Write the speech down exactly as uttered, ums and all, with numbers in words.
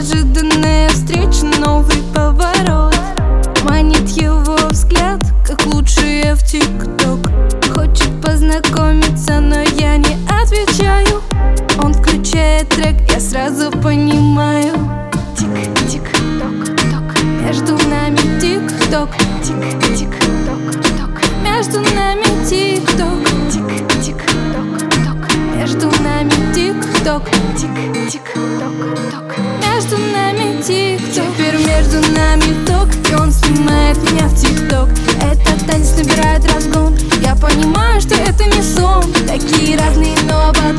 Неожиданная встреча, новый поворот. Манит его взгляд, как лучшие в ТикТок. Хочет познакомиться, но я не отвечаю. Он включает трек, я сразу понимаю. Тик-тик-ток-ток, между нами тик-ток. Тик-тик-ток-ток, между нами тик-ток. Тик-тик-ток-ток, между нами тик-ток. Тик-тик-ток-ток, между нами тик-ток. Теперь между нами ток, и он снимает меня в тик-ток. Этот танец набирает разгон. Я понимаю, что это не сон. Такие разные, но об одном